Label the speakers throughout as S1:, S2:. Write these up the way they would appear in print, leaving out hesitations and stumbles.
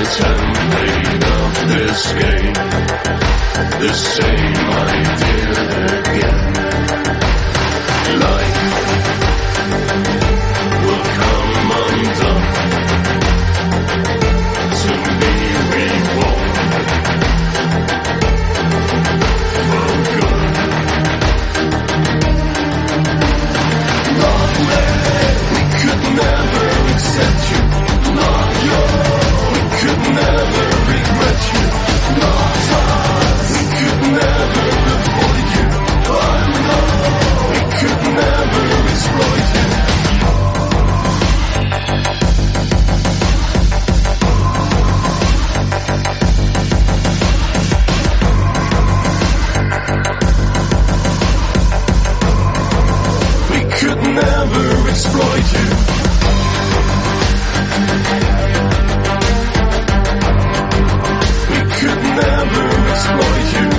S1: template of this game, the same idea again. Life will come undone to be reborn for good. Not where we could never accept you, not your, we could never regret you, not us, we could never avoid you, I know we could never exploit you. We could never exploit you. We could never exploit you.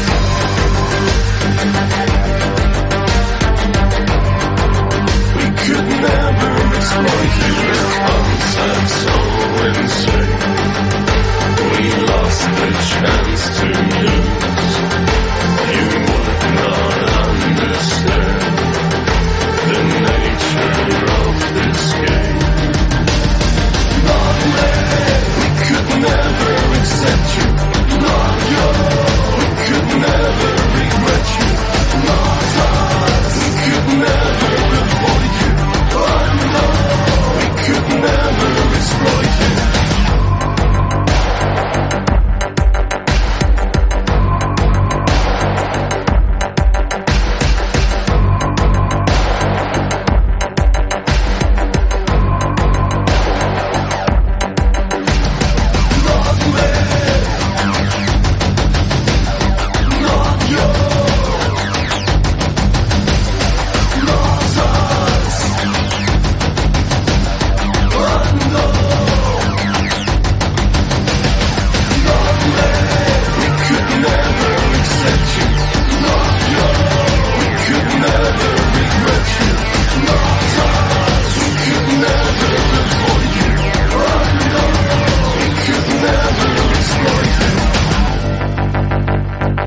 S1: We could never exploit you. Your concept so insane. We lost the chance to lose. You would not understand the nature of this game. Not where we could never accept you, not your, we could never regret you, not us, we could never avoid you, I know we could never exploit you.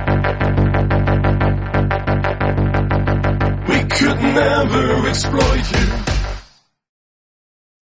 S1: Could never exploit you.